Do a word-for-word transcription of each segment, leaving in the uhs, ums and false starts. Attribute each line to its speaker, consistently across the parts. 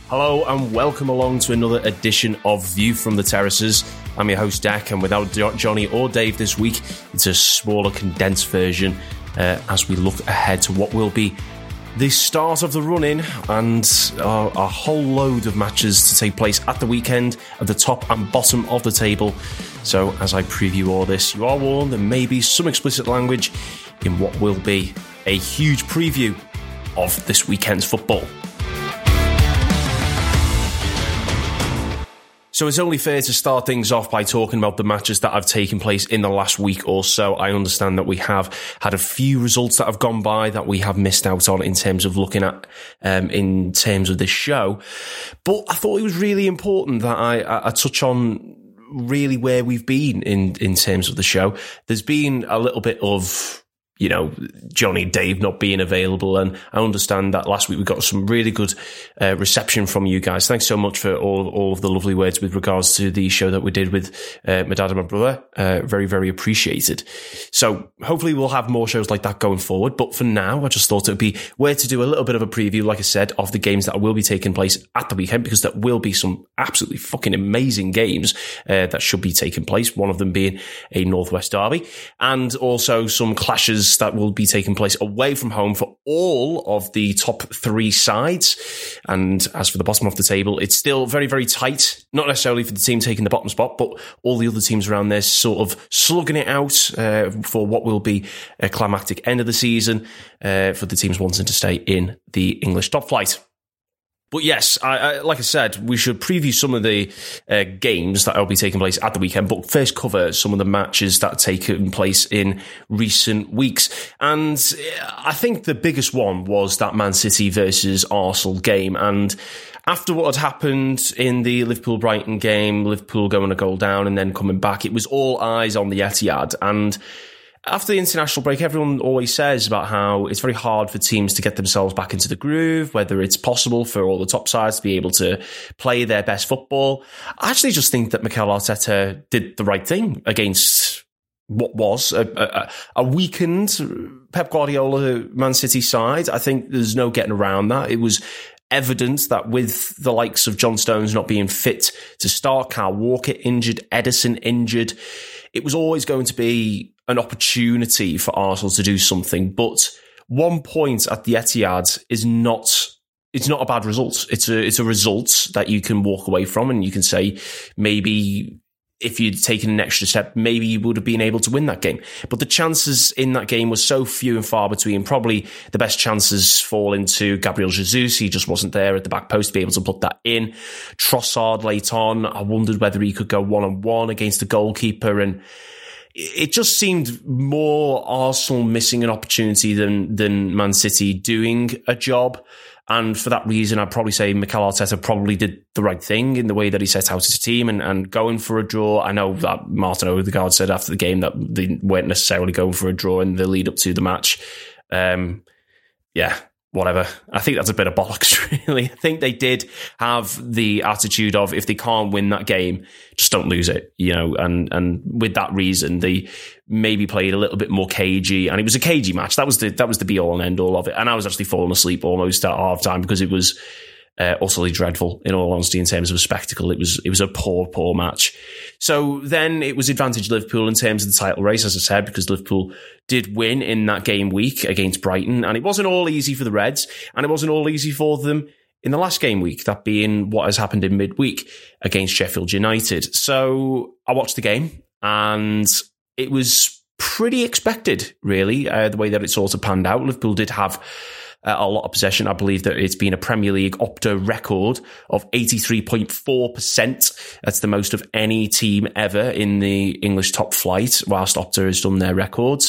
Speaker 1: Hello and welcome along to another edition of View from the Terraces. I'm your host, Dak, and without Johnny or Dave this week, it's a smaller, condensed version uh, as we look ahead to what will be the start of the run-in and uh, a whole load of matches to take place at the weekend at the top and bottom of the table. So as I preview all this, you are warned there may be some explicit language in what will be a huge preview of this weekend's football. So it's only fair to start things off by talking about the matches that have taken place in the last week or so. I understand that we have had a few results that have gone by that we have missed out on in terms of looking at, um, in terms of this show. But I thought it was really important that I, I, I touch on really where we've been in, in terms of the show. There's been a little bit of, you know, Johnny, Dave not being available. And I understand that last week we got some really good uh, reception from you guys. Thanks so much for all, all of the lovely words with regards to the show that we did with uh, my dad and my brother. Uh, very, very appreciated. So hopefully we'll have more shows like that going forward. But for now, I just thought it would be where to do a little bit of a preview, like I said, of the games that will be taking place at the weekend, because there will be some absolutely fucking amazing games uh, that should be taking place. One of them being a Northwest derby, and also some clashes that will be taking place away from home for all of the top three sides. And as for the bottom of the table, it's still very, very tight. Not necessarily for the team taking the bottom spot, but all the other teams around there sort of slugging it out uh, for what will be a climactic end of the season uh, for the teams wanting to stay in the English top flight. But yes, I, I, like I said, we should preview some of the uh, games that will be taking place at the weekend, but first cover some of the matches that have taken place in recent weeks. And I think the biggest one was that Man City versus Arsenal game. And after what had happened in the Liverpool-Brighton game, Liverpool going a goal down and then coming back, it was all eyes on the Etihad. And after the international break, everyone always says about how it's very hard for teams to get themselves back into the groove, whether it's possible for all the top sides to be able to play their best football. I actually just think that Mikel Arteta did the right thing against what was a, a, a weakened Pep Guardiola Man City side. I think there's no getting around that. It was evident that with the likes of John Stones not being fit to start, Kyle Walker injured, Edison injured, it was always going to be an opportunity for Arsenal to do something. But one point at the Etihad is not, it's not a bad result. It's a, it's a result that you can walk away from and you can say, maybe if you'd taken an extra step, maybe you would have been able to win that game. But the chances in that game were so few and far between. Probably the best chances fall into Gabriel Jesus. He just wasn't there at the back post to be able to put that in. Trossard late on, I wondered whether he could go one-on-one against the goalkeeper, and it just seemed more Arsenal missing an opportunity than than Man City doing a job. And for that reason, I'd probably say Mikel Arteta probably did the right thing in the way that he set out his team and, and going for a draw. I know that Martin Odegaard said after the game that they weren't necessarily going for a draw in the lead up to the match. Um, yeah, whatever. I think that's a bit of bollocks, really. I think they did have the attitude of, if they can't win that game, just don't lose it, you know, and, and with that reason, they maybe played a little bit more cagey, and it was a cagey match. That was the, that was the be all and end all of it. And I was actually falling asleep almost at half time because it was uh, utterly dreadful, in all honesty, in terms of a spectacle. It was, it was a poor, poor match. So then it was advantage Liverpool in terms of the title race, as I said, because Liverpool did win in that game week against Brighton, and it wasn't all easy for the Reds, and it wasn't all easy for them in the last game week, that being what has happened in midweek against Sheffield United. So I watched the game, and it was pretty expected, really, uh, the way that it sort of panned out. Liverpool did have uh, a lot of possession. I believe that it's been a Premier League Opta record of eighty-three point four percent. That's the most of any team ever in the English top flight, whilst Opta has done their records.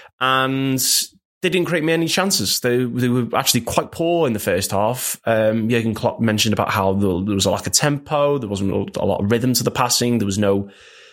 Speaker 1: And they didn't create many chances. They, they were actually quite poor in the first half. Um, Jurgen Klopp mentioned about how there was a lack of tempo. There wasn't a lot of rhythm to the passing. There was no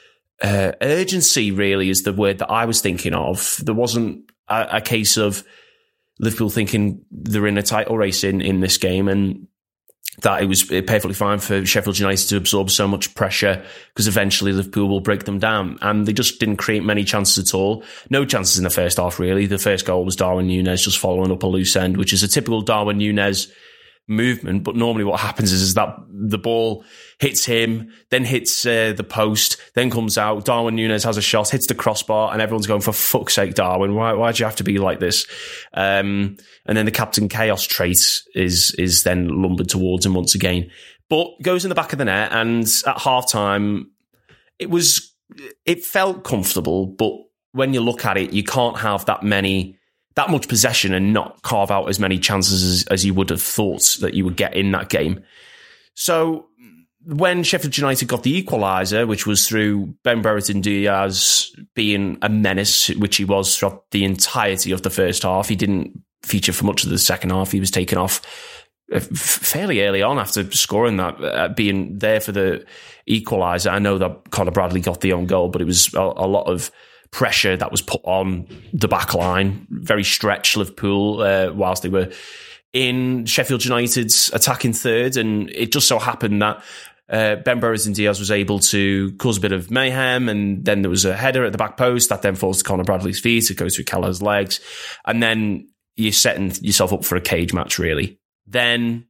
Speaker 1: uh, urgency, really, is the word that I was thinking of. There wasn't a, a case of Liverpool thinking they're in a title race in, in this game, and that it was perfectly fine for Sheffield United to absorb so much pressure because eventually Liverpool will break them down. And they just didn't create many chances at all. No chances in the first half, really. The first goal was Darwin Núñez just following up a loose end, which is a typical Darwin Núñez movement. But normally what happens is, is that the ball hits him, then hits uh, the post, then comes out. Darwin Núñez has a shot, hits the crossbar, and everyone's going, for fuck's sake, Darwin, why why do you have to be like this? Um, and then the Captain Chaos trait is is then lumbered towards him once again. But goes in the back of the net, and at halftime, it was it felt comfortable. But when you look at it, you can't have that many that much possession and not carve out as many chances as, as you would have thought that you would get in that game. So when Sheffield United got the equaliser, which was through Ben Brereton Diaz being a menace, which he was throughout the entirety of the first half, he didn't feature for much of the second half. He was taken off fairly early on after scoring that, uh, being there for the equaliser. I know that Conor Bradley got the own goal, but it was a, a lot of pressure that was put on the back line. Very stretched Liverpool uh, whilst they were in Sheffield United's attacking third, and it just so happened that uh, Ben Brereton Diaz was able to cause a bit of mayhem, and then there was a header at the back post that then falls to Conor Bradley's feet. It goes through Kelleher's legs, and then you're setting yourself up for a cage match, really. Then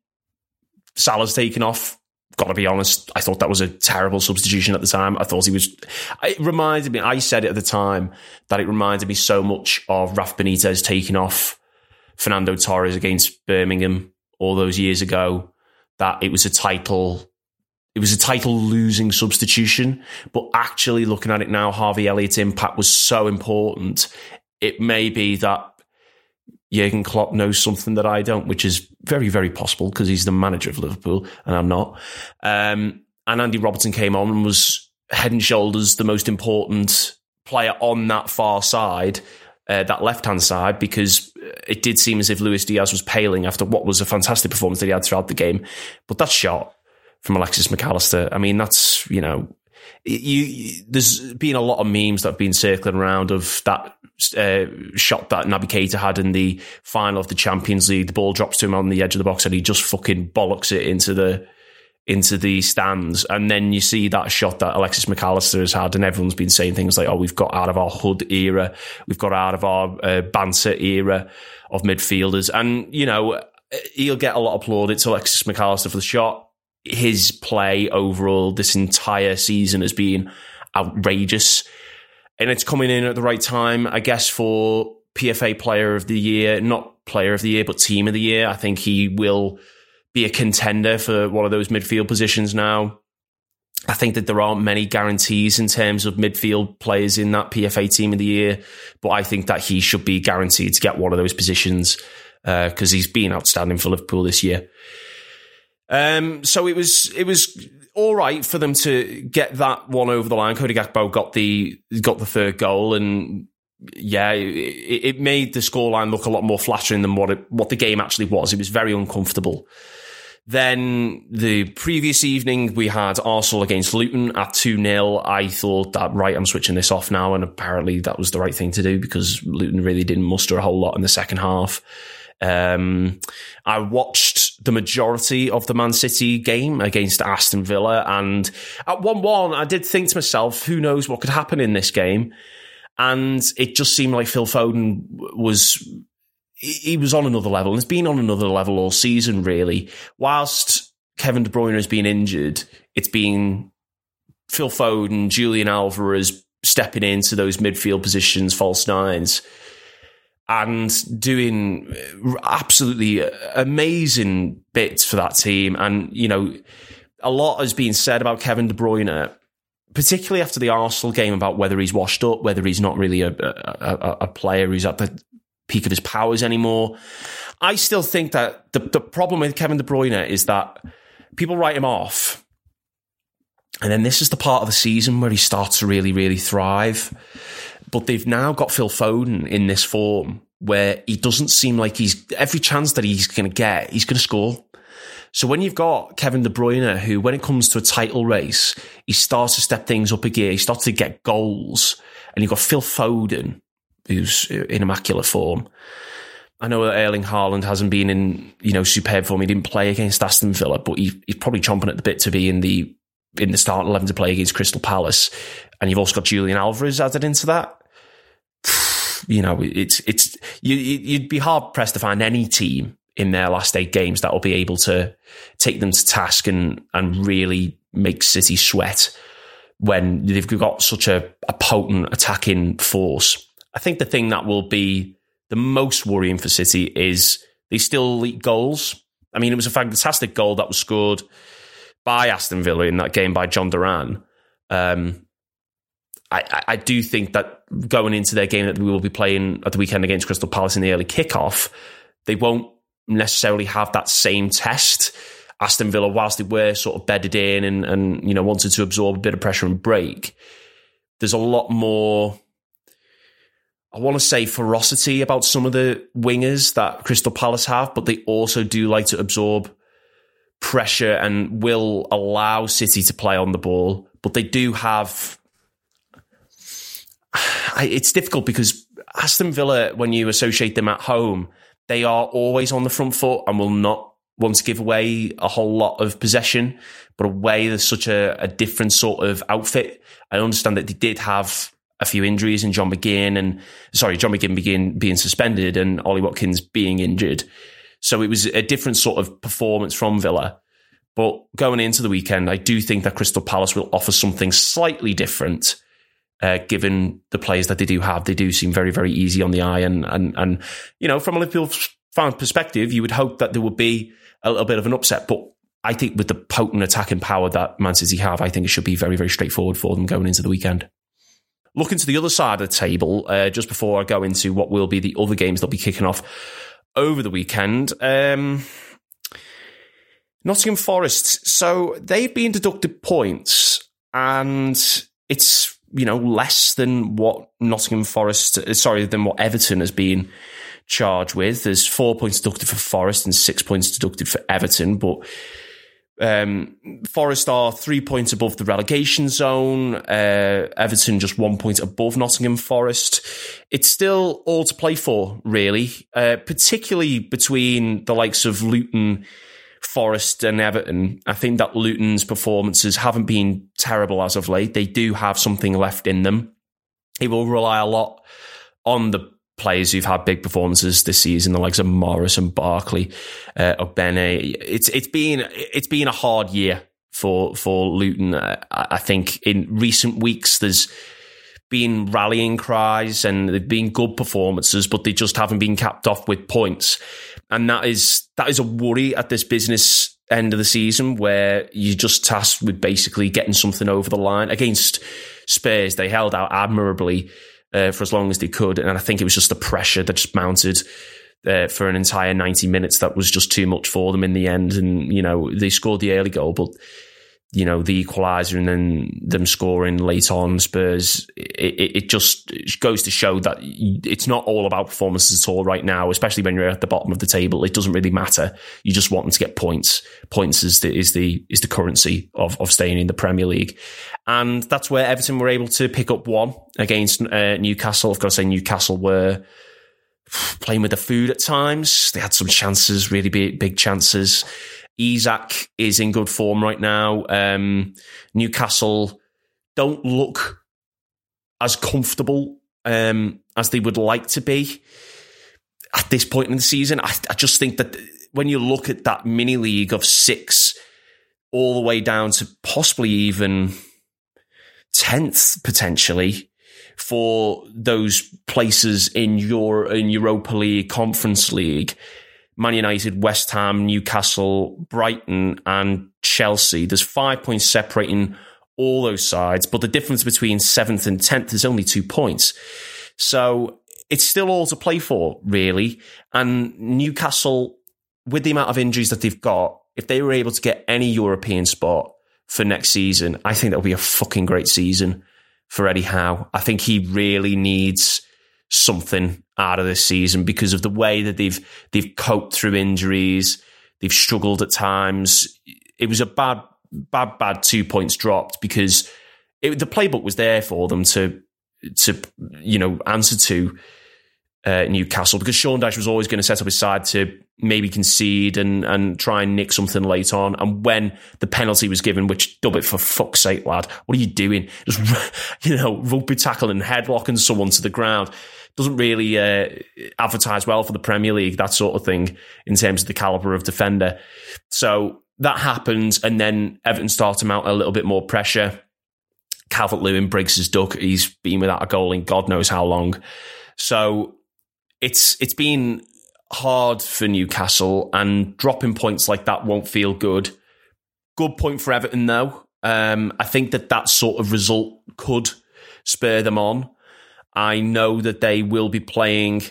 Speaker 1: Salah's taken off. Got to be honest, I thought that was a terrible substitution at the time. I thought he was... It reminded me, I said it at the time, that it reminded me so much of Rafa Benitez taking off Fernando Torres against Birmingham all those years ago, that it was a title... It was a title-losing substitution, but actually looking at it now, Harvey Elliott's impact was so important. It may be that Jurgen Klopp knows something that I don't, which is very, very possible because he's the manager of Liverpool and I'm not. Um, and Andy Robertson came on and was head and shoulders the most important player on that far side, uh, that left-hand side, because it did seem as if Luis Diaz was paling after what was a fantastic performance that he had throughout the game. But that shot from Alexis Mac Allister, I mean, that's, you know, you, you, there's been a lot of memes that have been circling around of that uh, shot that Naby Keita had in the final of the Champions League. The ball drops to him on the edge of the box and he just fucking bollocks it into the into the stands. And then you see that shot that Alexis Mac Allister has had, and everyone's been saying things like, oh, we've got out of our Hood era, we've got out of our uh, Banter era of midfielders. And, you know, he'll get a lot of plaudits, Alexis Mac Allister, for the shot. His play overall this entire season has been outrageous, and it's coming in at the right time, I guess, for P F A Player of the Year, not Player of the Year, but Team of the Year. I think he will be a contender for one of those midfield positions now. I think that there aren't many guarantees in terms of midfield players in that P F A Team of the Year, but I think that he should be guaranteed to get one of those positions because uh, he's been outstanding for Liverpool this year. Um, so it was it was all right for them to get that one over the line. Cody Gakpo got the got the third goal, and yeah, it, it made the scoreline look a lot more flattering than what it, what the game actually was. It was very uncomfortable. Then the previous evening we had Arsenal against Luton at two nil. I thought that, right, I'm switching this off now, and apparently that was the right thing to do because Luton really didn't muster a whole lot in the second half. Um, I watched the majority of the Man City game against Aston Villa, and at one one, I did think to myself, who knows what could happen in this game? And it just seemed like Phil Foden was, he was on another level, and has been on another level all season, really. Whilst Kevin De Bruyne has been injured, it's been Phil Foden, Julian Alvarez stepping into those midfield positions, false nines, and doing absolutely amazing bits for that team. And, you know, a lot has been said about Kevin De Bruyne, particularly after the Arsenal game, about whether he's washed up, whether he's not really a, a, a player who's at the peak of his powers anymore. I still think that the, the problem with Kevin De Bruyne is that people write him off, and then this is the part of the season where he starts to really, really thrive. But they've now got Phil Foden in this form where he doesn't seem like he's... Every chance that he's going to get, he's going to score. So when you've got Kevin De Bruyne, who, when it comes to a title race, he starts to step things up a gear, he starts to get goals, and you've got Phil Foden, who's in immaculate form. I know that Erling Haaland hasn't been in, you know, superb form. He didn't play against Aston Villa, but he, he's probably chomping at the bit to be in the in the starting eleven to play against Crystal Palace. And you've also got Julian Alvarez added into that. You know, it's it's you, you'd be hard pressed to find any team in their last eight games that will be able to take them to task and, and really make City sweat when they've got such a, a potent attacking force. I think the thing that will be the most worrying for City is they still leak goals. I mean, it was a fantastic goal that was scored by Aston Villa in that game by John Duran. Um, I, I do think that going into their game that we will be playing at the weekend against Crystal Palace in the early kickoff, they won't necessarily have that same test. Aston Villa, whilst they were sort of bedded in and, and you know wanted to absorb a bit of pressure and break, there's a lot more, I want to say, ferocity about some of the wingers that Crystal Palace have, but they also do like to absorb pressure and will allow City to play on the ball. But they do have... It's difficult because Aston Villa, when you associate them at home, they are always on the front foot and will not want to give away a whole lot of possession. But away, there's such a, a different sort of outfit. I understand that they did have a few injuries in John McGinn and, sorry, John McGinn being, being suspended and Ollie Watkins being injured. So it was a different sort of performance from Villa. But going into the weekend, I do think that Crystal Palace will offer something slightly different. Uh, given the players that they do have, they do seem very, very easy on the eye. And, and, and you know, from a Liverpool fan perspective, you would hope that there would be a little bit of an upset. But I think with the potent attacking power that Man City have, I think it should be very, very straightforward for them going into the weekend. Looking to the other side of the table, uh, just before I go into what will be the other games that'll be kicking off over the weekend, um, Nottingham Forest. So they've been deducted points, and it's, you know, less than what Nottingham Forest, sorry, than what Everton has been charged with. There's four points deducted for Forest and six points deducted for Everton, but um, Forest are three points above the relegation zone. Uh, Everton just one point above Nottingham Forest. It's still all to play for, really, uh, particularly between the likes of Luton, Forest and Everton. I think that Luton's performances haven't been terrible as of late. They do have something left in them. It will rely a lot on the players who've had big performances this season, the likes of Morris and Barkley, uh, Ogbene. It's it's been it's been a hard year for for Luton. Uh, I think in recent weeks there's been rallying cries and there've been good performances, but they just haven't been capped off with points. And that is that is a worry at this business end of the season, where you're just tasked with basically getting something over the line. Against Spurs, they held out admirably uh, for as long as they could, and I think it was just the pressure that just mounted uh, for an entire ninety minutes that was just too much for them in the end. And, you know, they scored the early goal, but, you know, the equaliser and then them scoring late on, Spurs, it, it just goes to show that it's not all about performances at all right now, especially when you're at the bottom of the table. It doesn't really matter. You just want them to get points. Points is the, is the, is the currency of, of staying in the Premier League. And that's where Everton were able to pick up one against uh, Newcastle. I've got to say Newcastle were playing with the food at times. They had some chances, really big, big chances. Isak is in good form right now. Um, Newcastle don't look as comfortable um, as they would like to be at this point in the season. I, I just think that when you look at that mini league of six all the way down to possibly even tenth potentially for those places in your in Europa League, Conference League, Man United, West Ham, Newcastle, Brighton and Chelsea. There's five points separating all those sides, but the difference between seventh and tenth is only two points. So it's still all to play for, really. And Newcastle, with the amount of injuries that they've got, if they were able to get any European spot for next season, I think that would be a fucking great season for Eddie Howe. I think he really needs something out of this season because of the way that they've they've coped through injuries. They've struggled at times. It was a bad, bad, bad two points dropped because it, the playbook was there for them to to you know answer to uh, Newcastle, because Sean Dyche was always going to set up his side to maybe concede and and try and nick something late on. And when the penalty was given, which, dub it for fuck's sake, lad, what are you doing? Just, you know, rugby tackle and headlocking someone to the ground. doesn't really uh, advertise well for the Premier League, that sort of thing, in terms of the calibre of defender. So that happens, and then Everton start to mount a little bit more pressure. Calvert-Lewin breaks his duck. He's been without a goal in God knows how long. So it's it's been hard for Newcastle, and dropping points like that won't feel good. Good point for Everton, though. Um, I think that that sort of result could spur them on. I know that they will be playing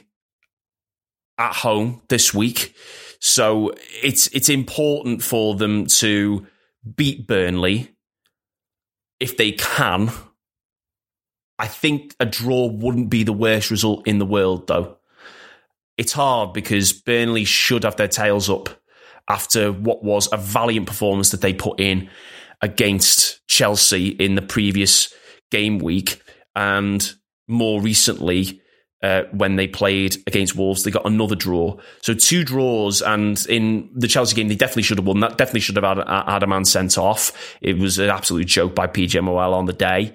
Speaker 1: at home this week, so it's it's important for them to beat Burnley if they can. I think a draw wouldn't be the worst result in the world, though. It's hard because Burnley should have their tails up after what was a valiant performance that they put in against Chelsea in the previous game week, and more recently, uh, when they played against Wolves, they got another draw. So two draws, and in the Chelsea game, they definitely should have won. That definitely should have had, had a man sent off. It was an absolute joke by P J M O L on the day.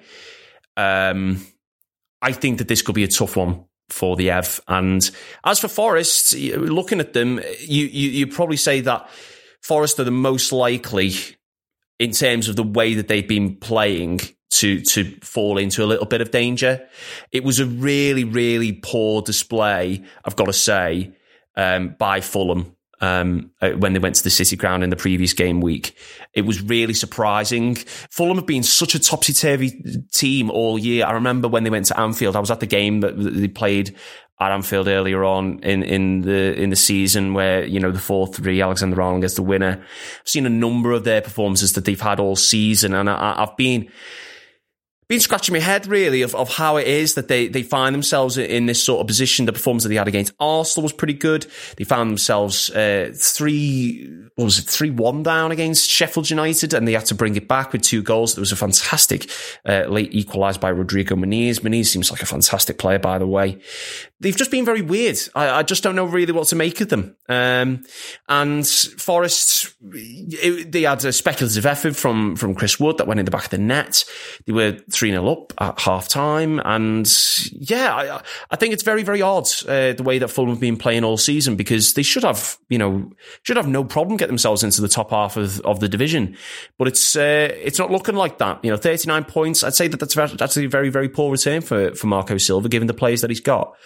Speaker 1: Um, I think that this could be a tough one for the Ev. And as for Forest, looking at them, you, you you probably say that Forest are the most likely, in terms of the way that they've been playing, to to fall into a little bit of danger. It was a really, really poor display, I've got to say, um, by Fulham um, when they went to the City Ground in the previous game week. It was really surprising. Fulham have been such a topsy-turvy team all year. I remember when they went to Anfield, I was at the game that they played at Anfield earlier on in, in the in the season, where, you know, the four three, Alexander Arnold gets the winner. I've seen a number of their performances that they've had all season, and I, I've been... been scratching my head, really, of, of how it is that they, they find themselves in this sort of position. The performance that they had against Arsenal was pretty good. They found themselves uh, three, what was it, three one down against Sheffield United, and they had to bring it back with two goals. There was a fantastic uh, late equalised by Rodrigo Muniz. Muniz seems like a fantastic player, by the way. They've just been very weird. I, I just don't know really what to make of them. Um, and Forest, it, they had a speculative effort from, from Chris Wood that went in the back of the net. They were three nil up at half time. And yeah, I, I think it's very, very odd, uh, the way that Fulham have been playing all season, because they should have, you know, should have no problem getting themselves into the top half of, of the division. But it's, uh, it's not looking like that. You know, thirty-nine points. I'd say that that's actually a very, very poor return for, for Marco Silva, given the players that he's got.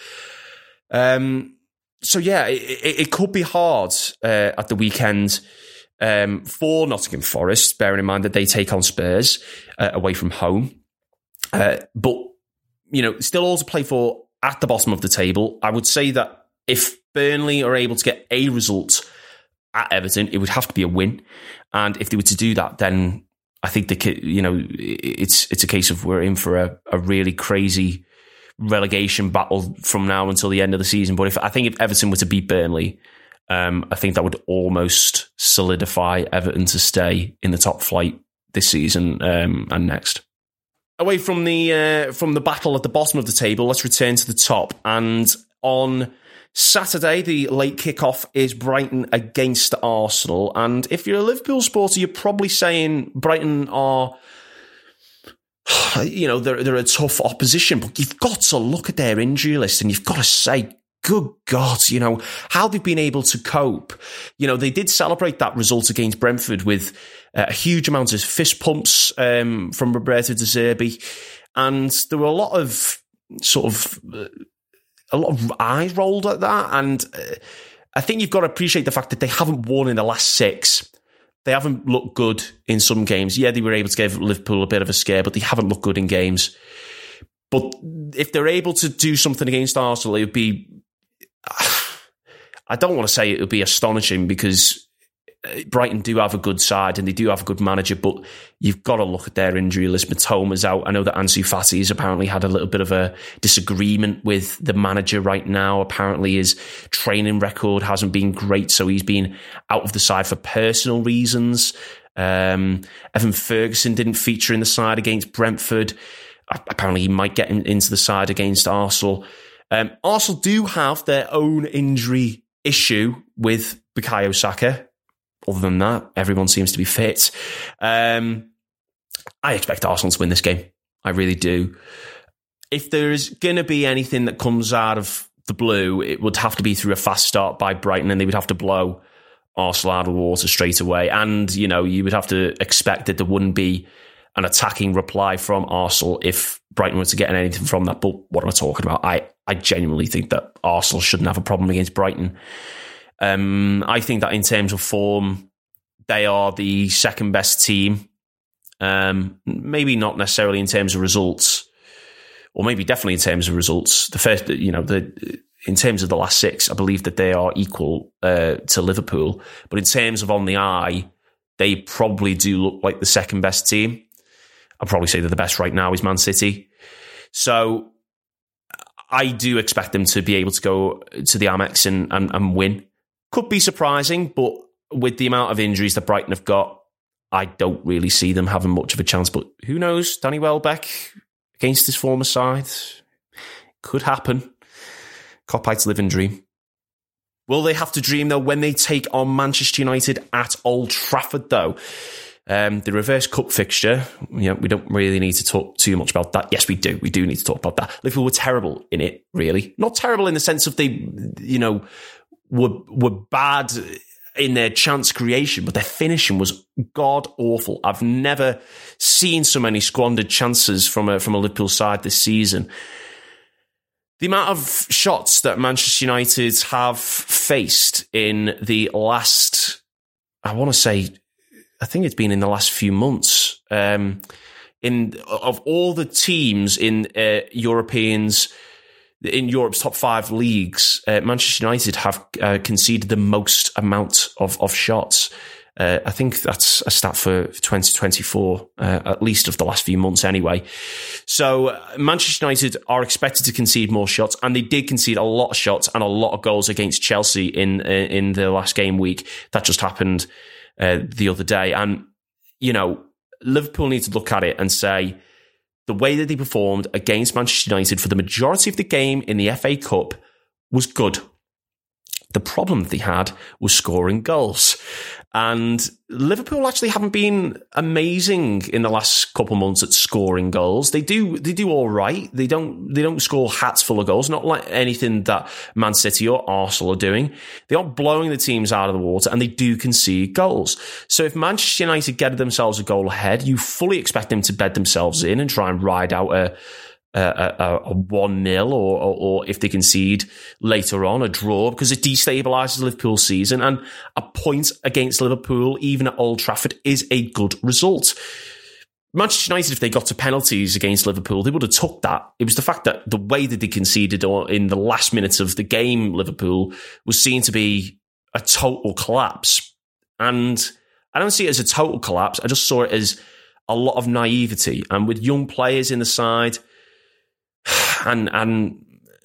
Speaker 1: Um, so yeah, it, it could be hard, uh, at the weekend, um, for Nottingham Forest, bearing in mind that they take on Spurs, uh, away from home. Uh, but, you know, still all to play for at the bottom of the table. I would say that if Burnley are able to get a result at Everton, it would have to be a win. And if they were to do that, then I think the, you know, it's, it's a case of we're in for a, a really crazy relegation battle from now until the end of the season. But if I think if Everton were to beat Burnley, um, I think that would almost solidify Everton to stay in the top flight this season, um, and next. Away from the uh, from the battle at the bottom of the table, let's return to the top. And on Saturday, the late kickoff is Brighton against Arsenal. And if you're a Liverpool supporter, you're probably saying Brighton are, you know, they're, they're a tough opposition. But you've got to look at their injury list, and you've got to say, good God, you know, how they've been able to cope. You know, they did celebrate that result against Brentford with uh, a huge amount of fist pumps um, from Roberto De Zerbi. And there were a lot of sort of, uh, a lot of eyes rolled at that. And uh, I think you've got to appreciate the fact that they haven't won in the last six. They haven't looked good in some games. Yeah, they were able to give Liverpool a bit of a scare, but they haven't looked good in games. But if they're able to do something against Arsenal, it would be, I don't want to say it would be astonishing, because Brighton do have a good side and they do have a good manager, but you've got to look at their injury list. Matoma's out. I know that Ansu Fati has apparently had a little bit of a disagreement with the manager right now. Apparently his training record hasn't been great, so he's been out of the side for personal reasons. Um, Evan Ferguson didn't feature in the side against Brentford. Apparently he might get in, into the side against Arsenal. Um, Arsenal do have their own injury issue with Bukayo Saka. Other than that, everyone seems to be fit. Um, I expect Arsenal to win this game. I really do. if there's going to be anything that comes out of the blue, it would have to be through a fast start by Brighton, and they would have to blow Arsenal out of the water straight away. And, you know, you would have to expect that there wouldn't be an attacking reply from Arsenal if Brighton were to get anything from that. But what am I talking about? I, I genuinely think that Arsenal shouldn't have a problem against Brighton. Um, I think that in terms of form, they are the second best team. Um, maybe not necessarily in terms of results, or maybe definitely in terms of results. The first, you know, the in terms of the last six, I believe that they are equal uh, to Liverpool. But in terms of on the eye, they probably do look like the second best team. I'd probably say that the best right now is Man City. So I do expect them to be able to go to the Amex and, and, and win. Could be surprising, but with the amount of injuries that Brighton have got, I don't really see them having much of a chance. But who knows? Danny Welbeck against his former side. Could happen. Kopite's living dream. Will they have to dream, though, when they take on Manchester United at Old Trafford, though? Um, the reverse cup fixture, you know, we don't really need to talk too much about that. Yes, we do. We do need to talk about that. Liverpool were terrible in it, really. Not terrible in the sense of they, you know, were were bad in their chance creation, but their finishing was god-awful. I've never seen so many squandered chances from a, from a Liverpool side this season. The amount of shots that Manchester United have faced in the last, I want to say, I think it's been in the last few months. Um, in of all the teams in uh, Europeans in Europe's top five leagues, uh, Manchester United have uh, conceded the most amount of of shots. Uh, I think that's a stat for twenty twenty-four, uh, at least of the last few months anyway. So uh, Manchester United are expected to concede more shots, and they did concede a lot of shots and a lot of goals against Chelsea in uh, in the last game week. That just happened uh, the other day. And, you know, Liverpool need to look at it and say the way that they performed against Manchester United for the majority of the game in the F A Cup was good. The problem that they had was scoring goals. And Liverpool actually haven't been amazing in the last couple of months at scoring goals. They do, they do all right. They don't, they don't score hats full of goals, not like anything that Man City or Arsenal are doing. They aren't blowing the teams out of the water, and they do concede goals. So if Manchester United get themselves a goal ahead, you fully expect them to bed themselves in and try and ride out a, a, a, a one nil, or, or, or if they concede later on, a draw, because it destabilises Liverpool's season. And a point against Liverpool, even at Old Trafford, is a good result. Manchester United, if they got to penalties against Liverpool, they would have took that. It was the fact that the way that they conceded in the last minutes of the game, Liverpool, was seen to be a total collapse. And I don't see it as a total collapse. I just saw it as a lot of naivety. And with young players in the side, And and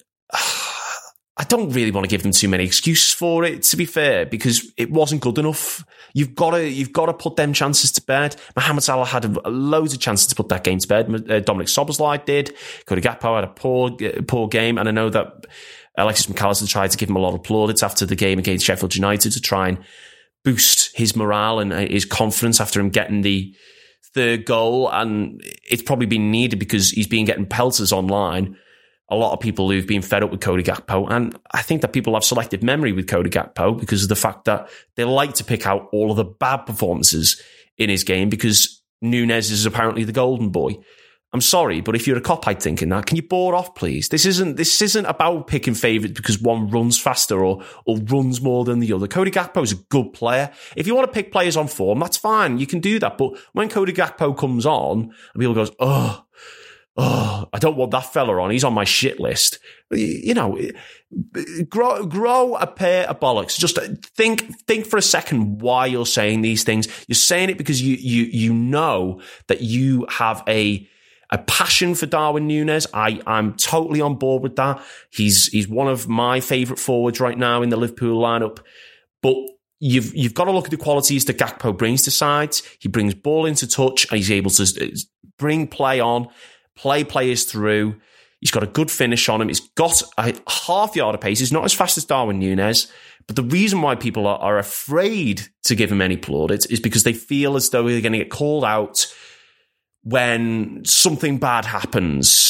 Speaker 1: I don't really want to give them too many excuses for it, to be fair, because it wasn't good enough. You've got to you've got to put them chances to bed. Mohamed Salah had a, loads of chances to put that game to bed. Uh, Dominic Szoboszlai did. Cody Gakpo had a poor poor game, and I know that Alexis McAllister tried to give him a lot of plaudits after the game against Sheffield United to try and boost his morale and his confidence after him getting the third goal, and it's probably been needed because he's been getting pelters online. A lot of people who've been fed up with Cody Gakpo, and I think that people have selective memory with Cody Gakpo because of the fact that they like to pick out all of the bad performances in his game because Núñez is apparently the golden boy. I'm sorry, but if you're a Kopite thinking that, can you board off, please? This isn't this isn't about picking favourites because one runs faster or or runs more than the other. Cody Gakpo is a good player. If you want to pick players on form, that's fine. You can do that. But when Cody Gakpo comes on and people goes, oh, oh, I don't want that fella on. He's on my shit list. You know, grow grow a pair of bollocks. Just think think for a second why you're saying these things. You're saying it because you you you know that you have a A passion for Darwin Núñez. I, I'm totally on board with that. He's he's one of my favourite forwards right now in the Liverpool lineup. But you've you've got to look at the qualities that Gakpo brings to sides. He brings ball into touch, and he's able to bring play on, play players through. He's got a good finish on him. He's got a half yard of pace. He's not as fast as Darwin Núñez. But the reason why people are, are afraid to give him any plaudits is because they feel as though they're going to get called out when something bad happens.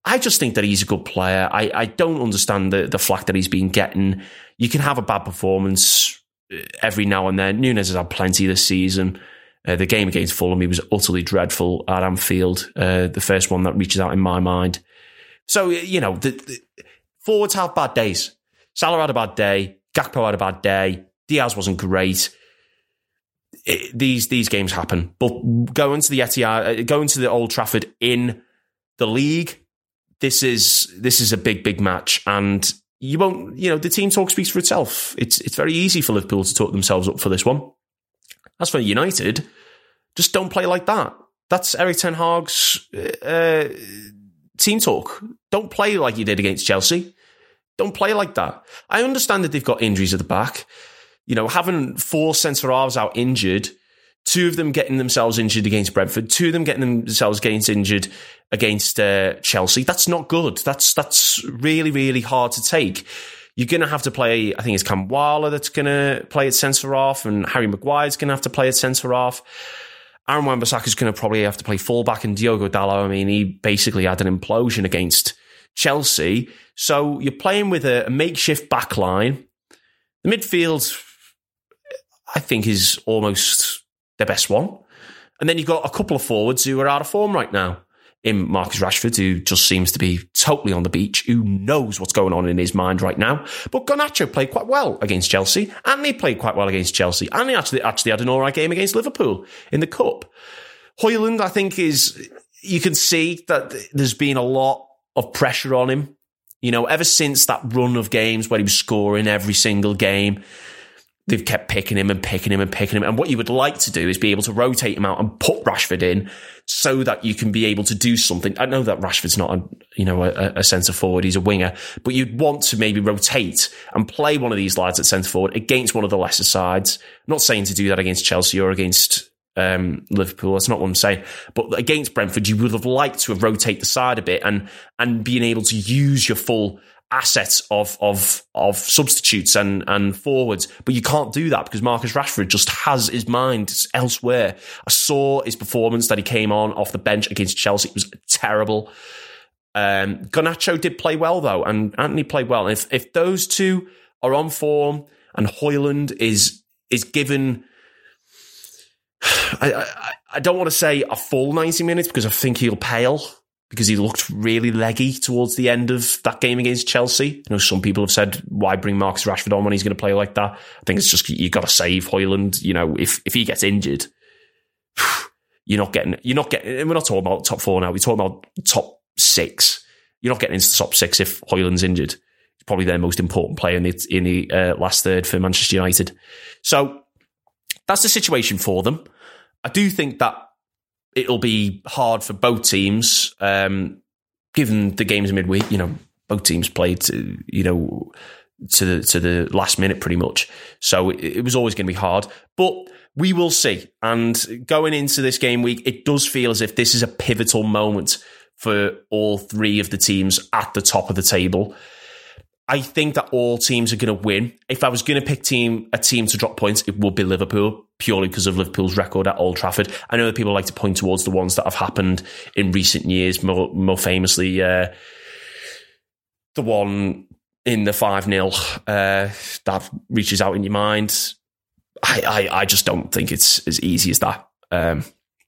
Speaker 1: I just think that he's a good player. I, I don't understand the, the flack that he's been getting. You can have a bad performance every now and then. Núñez has had plenty this season. Uh, the game against Fulham, he was utterly dreadful at Anfield. Uh, the first one that reaches out in my mind. So, you know, the, the forwards have bad days. Salah had a bad day. Gakpo had a bad day. Diaz wasn't great. It, these these games happen. But going to the Etihad, going to the Old Trafford in the league, this is this is a big, big match. And you won't, you know, the team talk speaks for itself. It's it's very easy for Liverpool to talk themselves up for this one. As for United, just don't play like that. That's Erik ten Hag's uh, team talk. Don't play like you did against Chelsea. Don't play like that. I understand that they've got injuries at the back. You know, having four centre-halves out injured, two of them getting themselves injured against Brentford, two of them getting themselves against injured against uh, Chelsea. That's not good. That's that's really, really hard to take. You're going to have to play, I think it's Cam Wala that's going to play at centre-half, and Harry Maguire's going to have to play at centre-half. Aaron Wan-Bissaka's going to probably have to play full-back, and Diogo Dalot, I mean, he basically had an implosion against Chelsea. So you're playing with a, a makeshift back line. The midfield, I think, is almost the best one. And then you've got a couple of forwards who are out of form right now. In Marcus Rashford, who just seems to be totally on the beach, who knows what's going on in his mind right now. But Garnacho played quite well against Chelsea, and he played quite well against Chelsea, and he actually actually had an all right game against Liverpool in the Cup. Højlund, I think, is, you can see that there's been a lot of pressure on him. You know, ever since that run of games where he was scoring every single game, they've kept picking him and picking him and picking him. And what you would like to do is be able to rotate him out and put Rashford in so that you can be able to do something. I know that Rashford's not a, you know, a, a centre forward. He's a winger, but you'd want to maybe rotate and play one of these lads at centre forward against one of the lesser sides. I'm not saying to do that against Chelsea or against um, Liverpool. That's not what I'm saying. But against Brentford, you would have liked to have rotated the side a bit and, and being able to use your full assets of of of substitutes and and forwards, but you can't do that because Marcus Rashford just has his mind elsewhere. I saw his performance that he came on off the bench against Chelsea. It was terrible. Um, Garnacho did play well though, and Antony played well. And if if those two are on form and Højlund is is given, I, I I don't want to say a full ninety minutes because I think he'll pale, because he looked really leggy towards the end of that game against Chelsea. I know some people have said, why bring Marcus Rashford on when he's going to play like that? I think it's just, you got to save Højlund. You know, if, if he gets injured, you're not getting, you're not getting, and we're not talking about top four now. We're talking about top six. You're not getting into the top six if Højlund's injured. He's probably their most important player in the, in the uh, last third for Manchester United. So that's the situation for them. I do think that it'll be hard for both teams, um, given the games midweek. You know, both teams played, to, you know, to the to the last minute pretty much. So it, it was always going to be hard. But we will see. And going into this game week, it does feel as if this is a pivotal moment for all three of the teams at the top of the table. I think that all teams are going to win. If I was going to pick team a team to drop points, it would be Liverpool, purely because of Liverpool's record at Old Trafford. I know that people like to point towards the ones that have happened in recent years, more, more famously uh, the one in the five nil uh, that reaches out in your mind. I, I, I just don't think it's as easy as that. Um,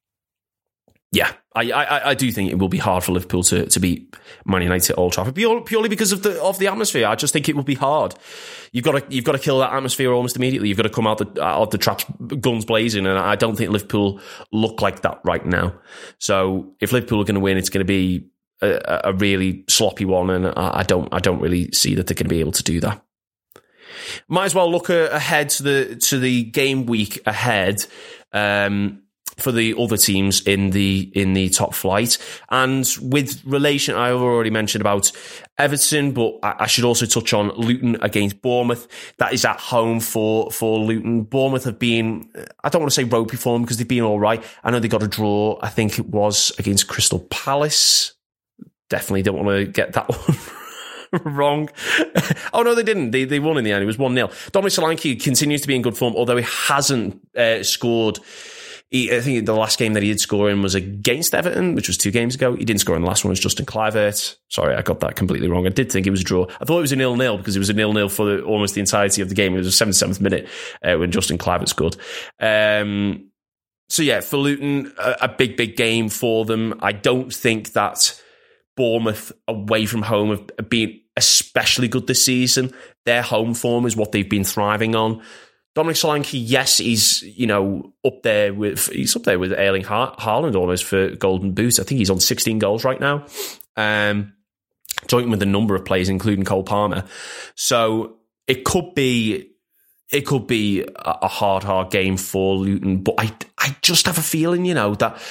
Speaker 1: yeah, I, I, I do think it will be hard for Liverpool to, to beat Man United at Old Trafford, purely because of the of the atmosphere. I just think it will be hard. You've got to you've got to kill that atmosphere almost immediately. You've got to come out the out of the traps guns blazing, and I don't think Liverpool look like that right now. So if Liverpool are going to win, it's going to be a, a really sloppy one, and I, I don't I don't really see that they're going to be able to do that. Might as well look ahead to the to the game week ahead. Um, for the other teams in the in the top flight. And with relation, I've already mentioned about Everton, but I should also touch on Luton against Bournemouth. That is at home for, for Luton. Bournemouth have been, I don't want to say ropey form because they've been all right. I know they got a draw, I think it was against Crystal Palace. Definitely don't want to get that one wrong. Oh no, they didn't. They they won in the end. It was one nil. Dominic Solanke continues to be in good form, although he hasn't uh, scored He, I think the last game that he did score in was against Everton, which was two games ago. He didn't score in the last one. It was Justin Kluivert. Sorry, I got that completely wrong. I did think it was a draw. I thought it was a nil-nil because it was a nil-nil for the, almost the entirety of the game. It was the seventy-seventh minute uh, when Justin Kluivert scored. Um, so yeah, for Luton, a, a big, big game for them. I don't think that Bournemouth away from home have been especially good this season. Their home form is what they've been thriving on. Dominic Solanke, yes, he's, you know, up there with, he's up there with Erling ha- Haaland almost for Golden Boot. I think he's on sixteen goals right now. Um, joint with a number of players, including Cole Palmer. So it could be, it could be a hard, hard game for Luton. But I, I just have a feeling, you know, that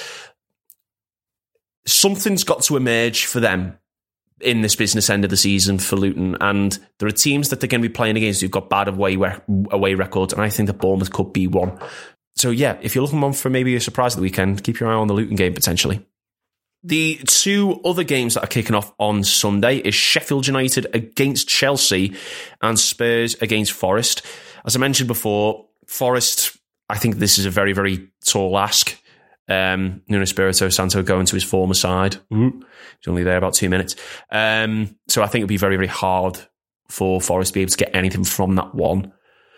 Speaker 1: something's got to emerge for them in this business end of the season for Luton, and there are teams that they're going to be playing against who've got bad away away records, and I think that Bournemouth could be one. So yeah, if you're looking on for maybe a surprise at the weekend, keep your eye on the Luton game potentially. The two other games that are kicking off on Sunday is Sheffield United against Chelsea and Spurs against Forest. As I mentioned before, Forest, I think this is a very, very tall ask. Um, Nuno Espirito Santo going to his former side. Mm. He's only there about two minutes. Um, so I think it'll be very, very hard for Forest to be able to get anything from that one.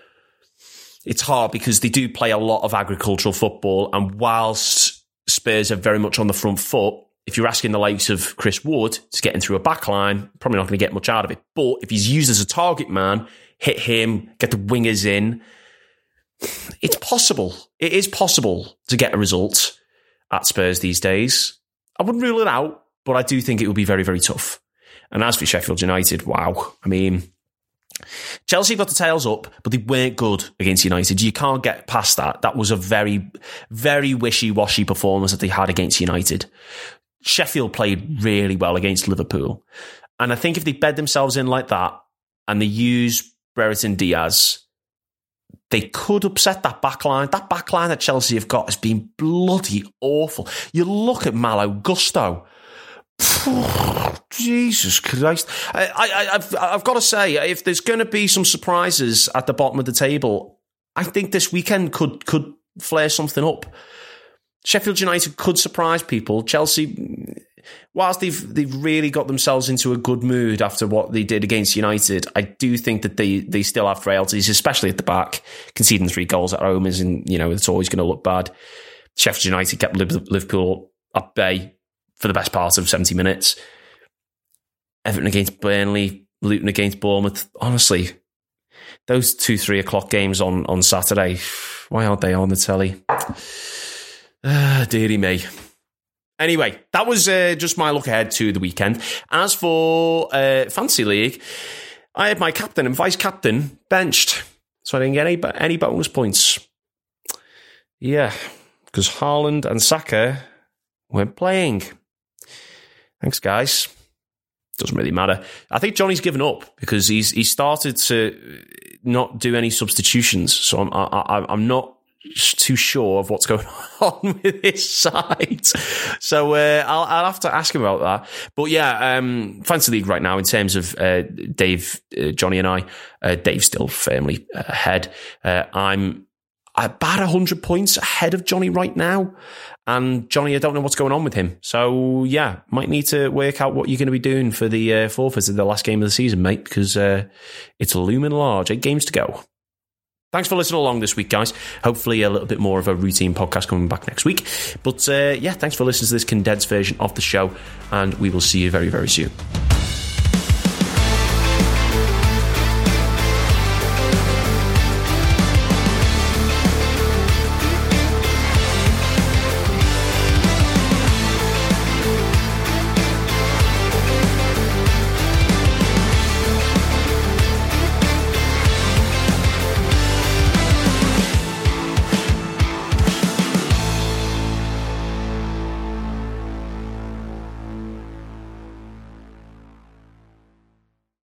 Speaker 1: It's hard because they do play a lot of agricultural football, and whilst Spurs are very much on the front foot, if you're asking the likes of Chris Wood to get in through a back line, probably not going to get much out of it. But if he's used as a target man, hit him, get the wingers in, it's possible. It is possible to get a result at Spurs these days. I wouldn't rule it out, but I do think it will be very, very tough. And as for Sheffield United, wow. I mean, Chelsea got the tails up, but they weren't good against United. You can't get past that. That was a very, very wishy-washy performance that they had against United. Sheffield played really well against Liverpool. And I think if they bed themselves in like that and they use Brereton Diaz, they could upset that backline. That backline that Chelsea have got has been bloody awful. You look at Malo Gusto. Jesus Christ. I, I, I've, I've got to say, if there's going to be some surprises at the bottom of the table, I think this weekend could could flare something up. Sheffield United could surprise people. Chelsea, whilst they've they've really got themselves into a good mood after what they did against United, I do think that they they still have frailties, especially at the back. Conceding three goals at home is, you know, it's always going to look bad. Sheffield United kept Liverpool at bay for the best part of seventy minutes. Everton against Burnley, Luton against Bournemouth. Honestly, those two three o'clock games on on Saturday, why aren't they on the telly? Ah, dearie me. Anyway, that was uh, just my look ahead to the weekend. As for uh, Fantasy League, I had my captain and vice captain benched, so I didn't get any any bonus points. Yeah, because Haaland and Saka weren't playing. Thanks, guys. Doesn't really matter. I think Johnny's given up because he's he started to not do any substitutions. So I'm I, I'm not too sure of what's going on with his side. So uh, I'll I'll have to ask him about that. But yeah, um, Fantasy League right now in terms of uh, Dave, uh, Johnny, and I. Uh, Dave's still firmly ahead. Uh, I'm about one hundred points ahead of Johnny right now. And Johnny, I don't know what's going on with him. So, yeah, might need to work out what you're going to be doing for the uh, forfeits of the last game of the season, mate, because uh, it's looming large. Eight games to go. Thanks for listening along this week, guys. Hopefully a little bit more of a routine podcast coming back next week. But, uh, yeah, thanks for listening to this condensed version of the show, and we will see you very, very soon.